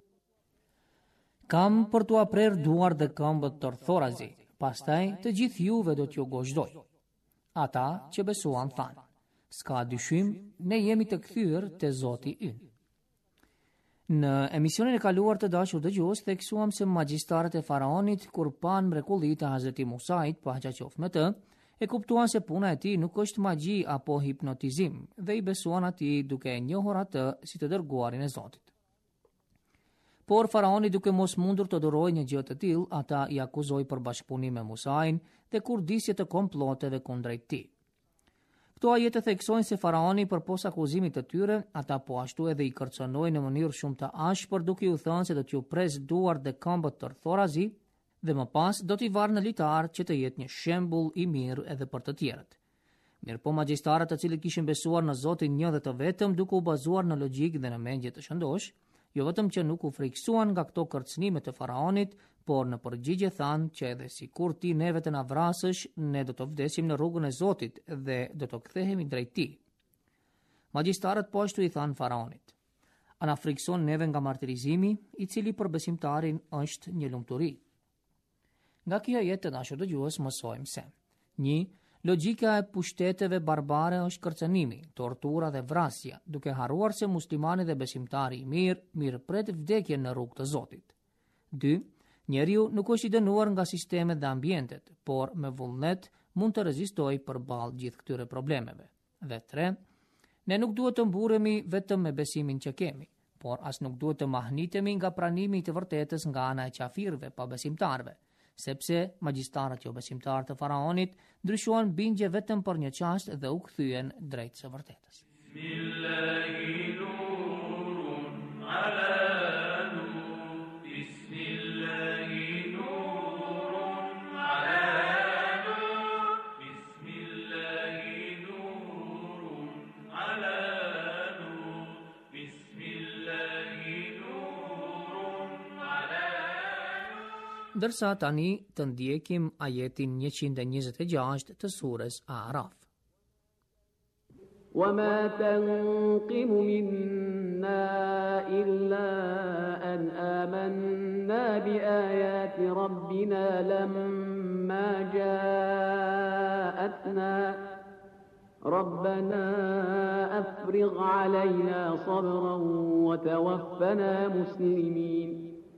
Kam për t'u aprer duar dhe këmbët të rthorazi, pastaj të gjithë juve do t'ju gozhdoj. Ata që besuan thanë, s'ka dyshim, ne jemi të kthyer te Zoti ynë. Në emisionin e kaluar të dashur dëgjues, theksuam se magjistarët e faraonit kur pan mrekullitë e Hazreti Musait, paqja qoftë me të, e kuptuan se puna e tij nuk është magji apo hipnotizim dhe i besuan atij duke e njohur atë si të dërguarin e Zotit. Por faraoni duke mos mundur të durojë një gjë të tillë, ata i akuzoi për bashkëpunim me Musain dhe kurdisje të komploteve kundrejt tij. Këto ajete theksojnë se faraoni përpos akuzimit të tyre, ata po ashtu edhe i kërcënoi në mënyrë shumë të ashpër duke u thënë se do t'ju pres duart dhe këmbët të rthorazi dhe më pas do t'i varë në litar që të jetë një shembull i mirë edhe për të tjerët. Mirëpo magjistarët të cilët kishin besuar në Zotin një dhe të vetëm duke u bazuar në logjikë dhe në mendje të shëndosh, jo vetëm që nuk u friksuan nga këto kërcënime të faraonit, por në përgjigje thanë që edhe sikur ti neve të na vrasësh, ne do të vdesim në rrugën e Zotit dhe do të kthehemi drejt tij. Magjistarët po ashtu i thanë faraonit: "A na frikson neve nga martirizimi, i cili për besimtarin është një lumturi?" Nga kjo ajet të dashur dëgjues mësojmë se 1. Logjika e pushteteve barbare është kërcënimi, tortura dhe vrasja, duke harruar se muslimani dhe besimtari i mirë pret vdekjen në rrugë të Zotit. 2. Njeriu nuk është i dënuar nga sistemet dhe ambientet, por me vullnet mund të rezistojë përballë gjithë këtyre problemeve. Dhe 3. Ne nuk duhet të mburremi vetëm me besimin që kemi, por as nuk duhet të mahnitemi nga pranimi i të vërtetës nga ana e qafirëve pa besimtarve, sepse magjistarët jo besimtar të faraonit ndryshuan bindje vetëm për një çast dhe u kthyen drejt së vërtetës. Ndërsa tani të ndjekim ajetin 126 të surës A'raf. وما تنقم منا إلا أن آمنا بآيات ربنا لما جاءتنا ربنا أفرغ علينا صبرا وتوفنا مسلمين.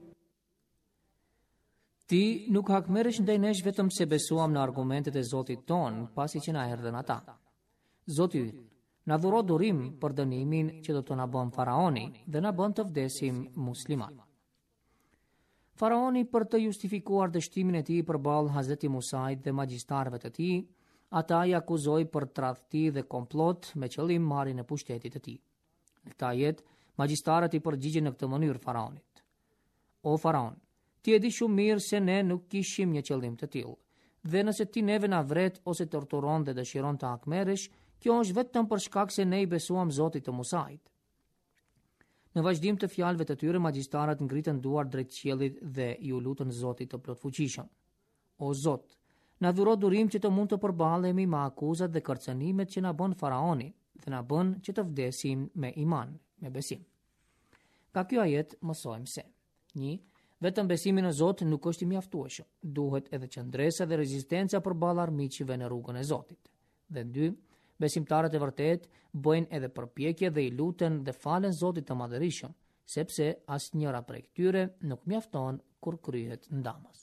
Ti nuk hakmeresh ndaj nesh vetëm se besuam në argumentet e Zotit ton, pasi që na erdhën ata. Zoti yt na dhuro durim për dënimin që do të na bën faraoni dhe na bën të vdesim musliman. Faraoni, për të justifikuar dështimin e tij përballë Hazreti Musait dhe magjistarëve të tij, ata i akuzoi për tradhti dhe komplot me qëllim marrjen e pushtetit të tij. Në këtë ajet, magjistarët i përgjigjen në këtë mënyrë faraonit: "O faraon, ti e di shumë mirë se ne nuk kishim një qëllim të tillë, dhe nëse ti neve na vret ose torturon dhe dëshiron të hakmeresh, kjo është vetëm për shkak se ne i besuam Zotit të Musait." Në vazhdim të fjalëve të tyre, magjistarët ngritën duar drejt qiellit dhe i u lutën Zotit të plotfuqishëm: "O Zot, na dhuro durim që të mund të përballemi me akuzat dhe kërcënimet që na bën faraoni dhe na bën që të vdesim me iman, me besim." Ka ky ajet mësojmë se 1. Vetëm besimi në Zot nuk është i mjaftueshëm. Duhet edhe qëndresa dhe rezistenca përballë armiqjeve në rrugën e Zotit. Dhe 2. Besimtarët e vërtet bëjnë edhe përpjekje dhe i luten dhe falen Zotit të Madhërisëm, sepse asnjëra prej këtyre nuk mjafton kur kryhet ndamës.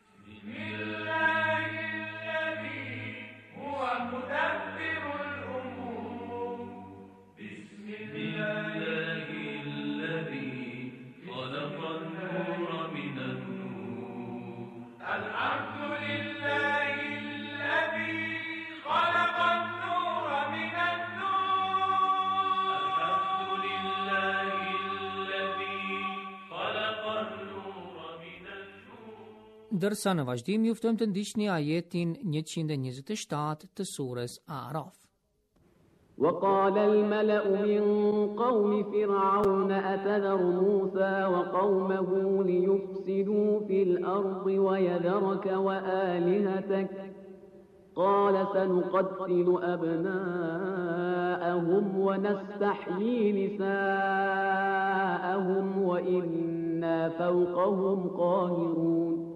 Ndërsa në vazhdim ju ftojmë të ndiqni ajetin 127 të surës Araf. وقال الملأ من قوم فرعون أتذر موسى وقومه ليفسدوا في الأرض ويذرك وآلهتك قال سنقتل أبناءهم ونستحيي نساءهم وإنا فوقهم قاهرون.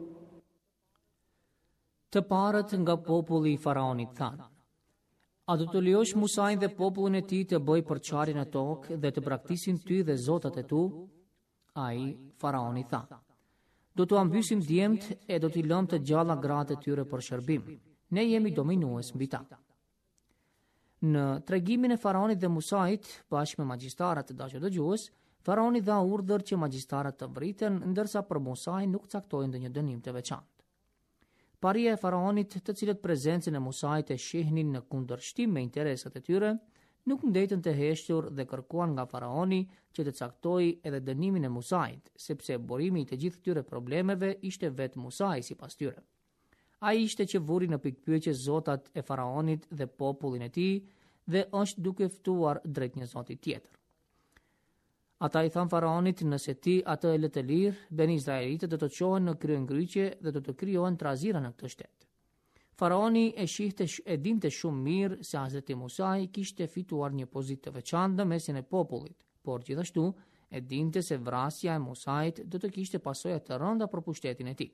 Të parët nga populli i Faraonit thanë: A do të lejosh Musajin dhe popullin e tij të bëj përçarje në tokë dhe të braktisin ty dhe zotat e tu? Ai, Faraoni tha: Do t'u ambysim djemt e do t'i lëm të gjalla gratë e tyre për shërbim. Ne jemi dominues mbi ta. Në tregimin e Faraonit dhe Musait, bashkë me magjistarat të dashur dëgjues, Faraoni dha urdhër që magjistarat të vriten, ndërsa për Musajin nuk caktoi ndonjë dënim të veçantë. Paria e Faraonit, të cilët prezencën e Musait e shihnin në kundërshtim me interesat e tyre, nuk ndetën të heshtur dhe kërkuan nga Faraoni që të caktojë edhe dënimin e Musait, sepse burimi i të gjithë këtyre problemeve ishte vetë Musai sipas tyre. Ai ishte që vuri në pikpyetje zotat e Faraonit dhe popullin e tij dhe është duke ftuar drejt një zoti tjetër. Ata i than Faraonit: nëse ti atë e lë të lirë, beni Izraelitët do të qohen në kryengryqje dhe do të krijohen trazira në këtë shtet. Faraoni e dinte shumë mirë se Hazreti Musa i kishte fituar një pozitë të veçantë në mesin e popullit, por gjithashtu e dinte se vrasja e Musait do të kishte pasoja të rënda për pushtetin e tij.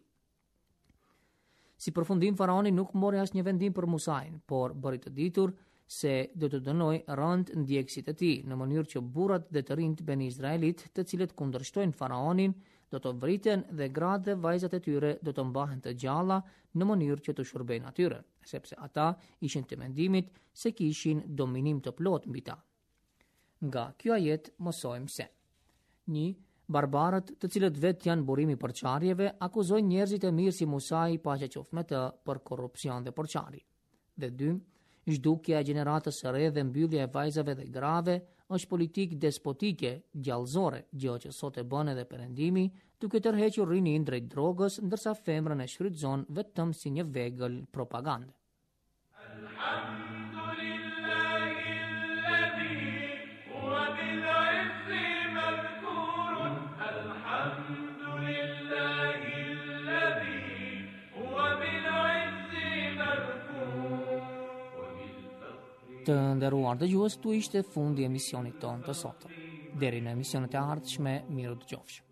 Si përfundim, Faraoni nuk mori asnjë vendim për Musain, por bëri të ditur se do të dënoj rënd ndjekësit e tij, në mënyrë që burrat dhe të rinjt beni Izraelit, të cilët kundërshtojnë Faraonin, do të vriten dhe gratë dhe vajzat e tyre do të mbahen të gjalla në mënyrë që të shërbejnë atyre, sepse ata ishin të mendimit se kishin dominim të plot mbi ta. Nga kjo ajet mësojmë se: 1. Barbarët, të cilët vetë janë burimi i përçarjeve, akuzojnë njerëzit e mirë si Musai, paqja qoftë me të, për korrupsion dhe përçarje. Dhe 2. Zhdukja e gjeneratës së re dhe mbyllja e vajzave dhe grave është politikë despotike, gjallëzore, gjë që sot e bën edhe Perëndimi, duke tërhequr rinin drejt drogës, ndërsa femrën e shfrytëzon vetëm si një vegël propagande. Të nderuar dëgjues, tu ishte fundi i emisionit tonë të sotëm. Deri në emisionet e ardhshme, miru dëgjofshim.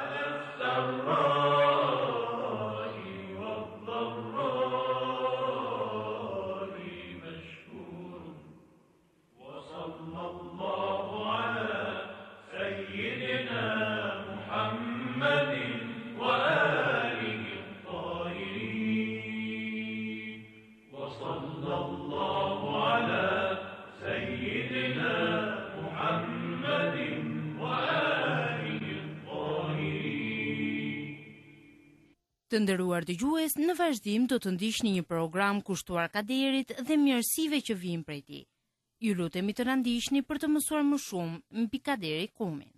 Të nderuar dëgjues, në vazhdim do të ndiqni një program kushtuar kaderit dhe mirësive që vijnë prej tij. Ju lutemi të na ndiqni për të mësuar më shumë mbi kaderi kumin.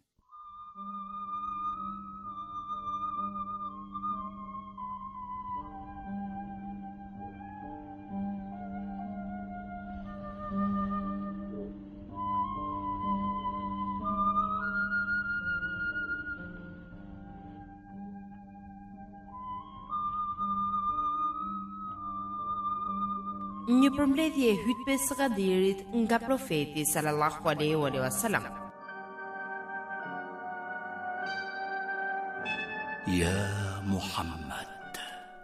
Një përmbledhje e hutbes së kaderit nga profeti sallallahu alaihi wasallam. يا محمد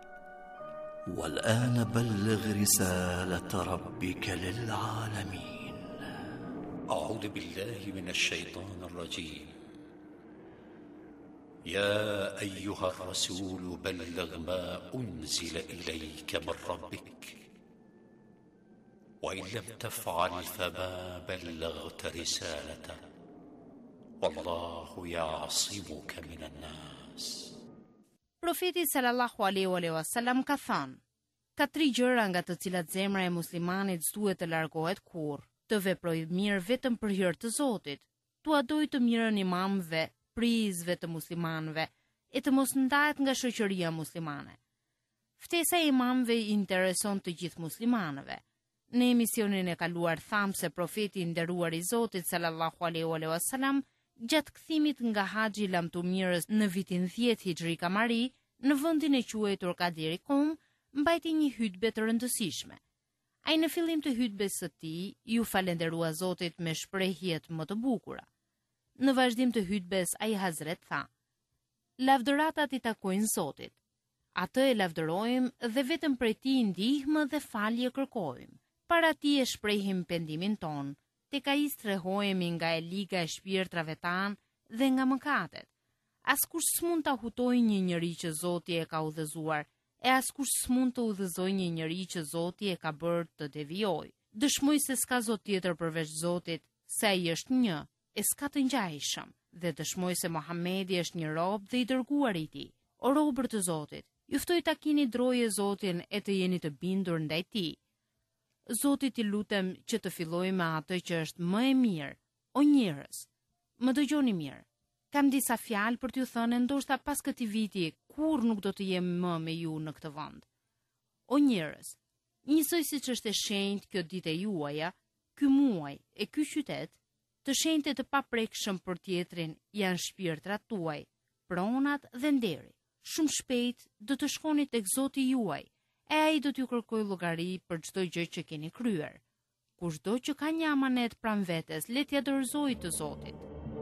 والآن بلغ رسالة ربك للعالمين. أعوذ بالله من الشيطان الرجيم. يا أيها الرسول بلغ ما أنزل إليك من ربك وإن لم تفعل فما بلغت رسالته والله يعصمك من الناس. Profeti sallallahu alaihi wasallam ka thënë: ka 3 gjëra nga të cilat zemra e muslimanit s'duhet të largohet kurrë: të veprojë mirë vetëm për hir të Zotit, tu adoj të mirën imamëve, prizve të muslimanëve, e të mos ndahet nga shoqëria muslimane. Ftesa e imamëve i intereson të gjithë muslimanëve. Në emisionin e kaluar tham se profeti i nderuar i Zotit sallallahu alaihi wasallam gjatë kthimit nga Haxhi i Lamtumirës në vitin 10 Hijri Kamari, në vendin e quajtur Kadiri Kum, mbajti një hutbë të rëndësishme. Ai në fillim të hutbes së tij ju falenderua Zotit me shprehjet më të bukura. Në vazhdim të hutbes ai Hazret tha: lavdëratat i takojnë Zotit. Atë e lavdërojmë dhe vetëm prej tij ndihmë dhe falje kërkojmë. Para tij e shprehim pendimin ton, tek ai strehohemi nga e liga e shpirtrave tan dhe nga mëkatet. Askush s'mund ta hutojë një njeri që Zoti e ka udhëzuar, e askush s'mund të udhëzojë një njeri që Zoti e ka bërë të devijojë. Dëshmoj se s'ka Zot tjetër përveç Zotit, se ai është një, e s'ka të ngjajshëm, dhe dëshmoj se Muhamedi është një rob dhe i dërguar i tij. O robër të Zotit, ju ftoj ta keni droje Zotin e të jeni të bindur ndaj tij. Zotit i lutem që të filloj me atë që është më e mirë. O njerëz, më dëgjoni mirë. Kam disa fjalë për t'ju thënë, ndoshta pas këtij viti kur nuk do të jem më me ju në këtë vend. O njerëz, njësoj siç është e shenjtë kjo ditë e juaja, ky muaj e ky qytet, të shenjtë e të paprekshëm për tjetrin janë shpirtrat tuaj, pronat dhe nderi. Shumë shpejt do të shkoni tek Zoti juaj, e ai do t'ju kërkoj llogari për çdo gjë që keni kryer. Kushdo që ka një amanet pranë vetes, le t'ia dorëzojë të Zotit.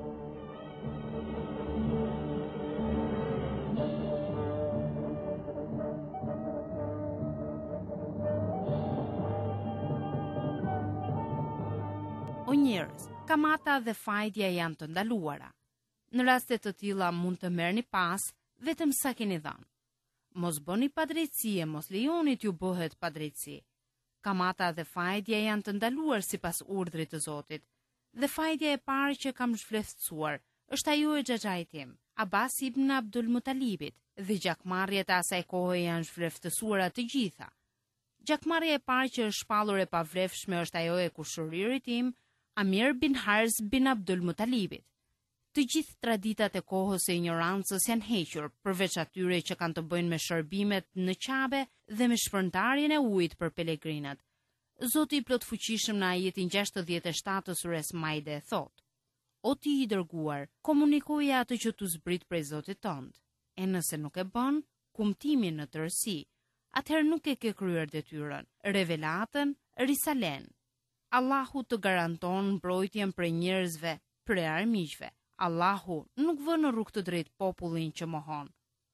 O njerëz, kamata dhe fajtja janë të ndaluara. Në raste të tilla mund të merrni pas vetëm sa keni dhënë. Mos bëni padrejtësi e mos lejoni t'ju bëhet padrejtësi. Kamata dhe fajtja janë të ndaluar sipas urdhrit të Zotit. Dhe fajtja e parë që kam zhvlerësuar është ajo e xhaxhait tim, Abbas ibn Abdul Mutalibit, dhe gjakmarrjet e asaj kohe janë zhvlerësuara të gjitha. Gjakmarrja e parë që është shpallur e pavlefshme është ajo e kushëririt tim, Amir bin Harz bin Abdul Mutalibit. Të gjithë traditat e kohës e ignorancës janë hequr, përveç atyre që kanë të bëjnë me shërbimet në Qabe dhe me shpërndarjen e ujit për pelegrinat. Zoti i plot fuqishëm në ajetin 67 të sures Maide thot: O ti i dërguar, komunikoje atë që tu zbrit prej Zotit tënd. E nëse nuk e bën, kumtimin në tërësi, atëherë nuk e ke kryer detyrën. Revelatën, risalen. Allahu të garanton mbrojtjen prej njerëzve, prej armiqve. Allahu nuk vë në rrugë të drejtë popullin që mohon.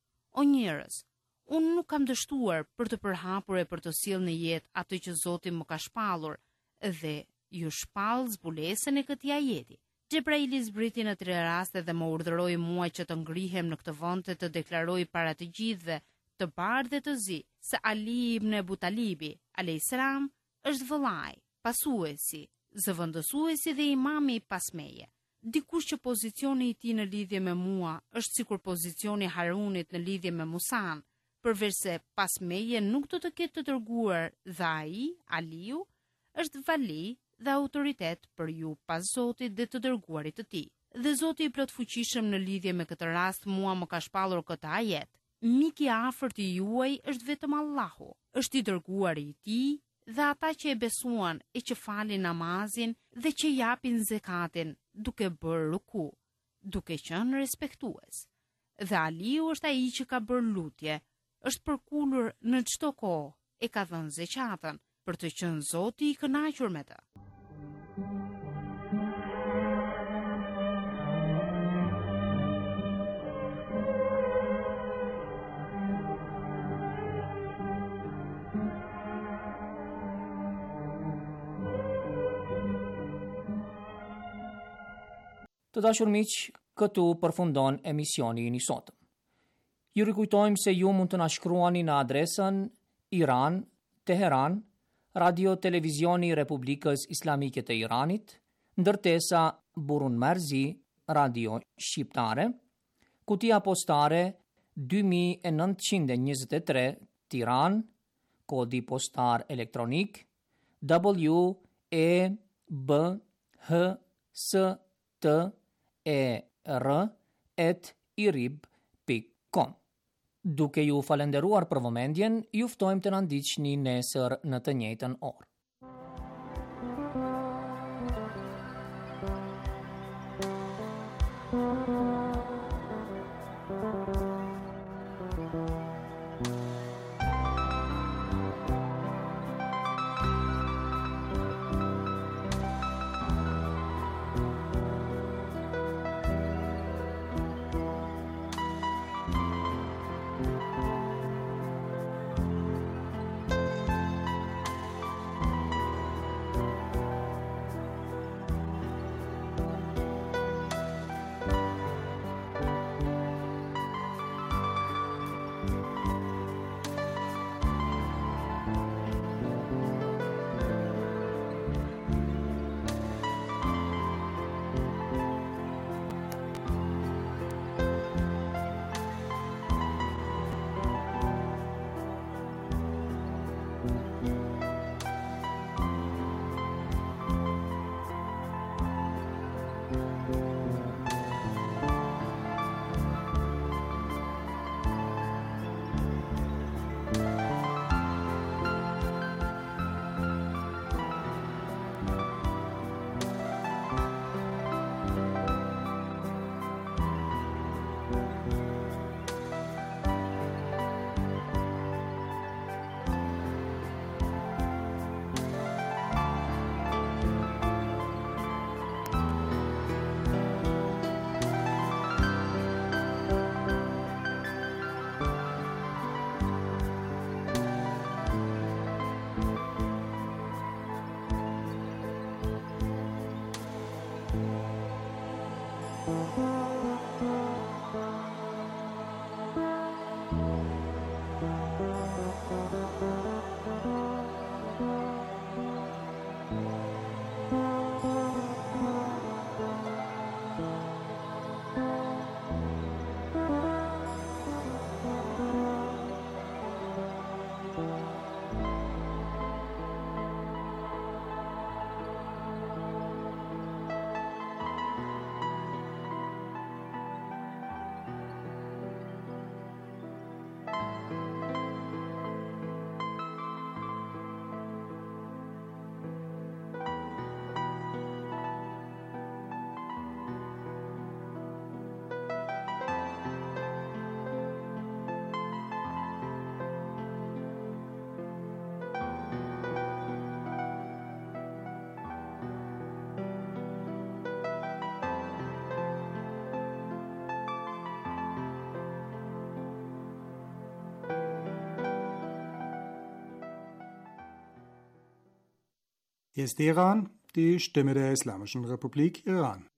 O njerëz, unë nuk kam dështuar për të përhapur e për të sjellë në jetë atë që Zoti më ka shpallur, dhe ju shpall zbulesën e këtij ajeti. Xhebraili zbriti në 3 raste dhe më urdhëroi mua që të ngrihem në këtë vend të deklaroj para të gjithëve, të bardhë dhe të zi, se Ali ibn Abu Talibi alayhis salam është vëllai, pasuesi, zëvendësuesi dhe imami pas meje. Dikush që pozicioni i tij në lidhje me mua është sikur pozicioni i Harunit në lidhje me Musan, përveç se pas meje nuk do të ketë të dërguar dhe ai, Aliu, është vali dhe autoritet për ju pas Zotit dhe të dërguarit të tij. Dhe Zoti i plot fuqishëm në lidhje me këtë rast mua më ka shpallur këtë ajet. Miki i afërt i juaj është vetëm Allahu, është i dërguari i tij dhe ata që e besuan e që falin namazin dhe që japin zekatin duke bërë ruku, duke qenë respektues. Dhe Aliu është ai që ka bërë lutje, është përkulur në çdo kohë, e ka dhënë zekatën për të qenë Zoti i kënaqur me të. Të dashur miq, këtu përfundon emisioni i sotëm. Ju rikujtojmë se ju mund të na shkruani në adresën Iran, Teheran, Radio Televizioni i Republikës Islamike të Iranit, ndërtesa Burun Merzi, Radio Shqiptare, kutia postare 2923 Tiranë, kodi postar elektronik WEBHSTER@irib.com. Duke ju falenderuar për vëmendjen, ju ftojmë të na ndiqni nesër në të njëjtën orë. Hier ist Iran, die Stimme der Islamischen Republik Iran.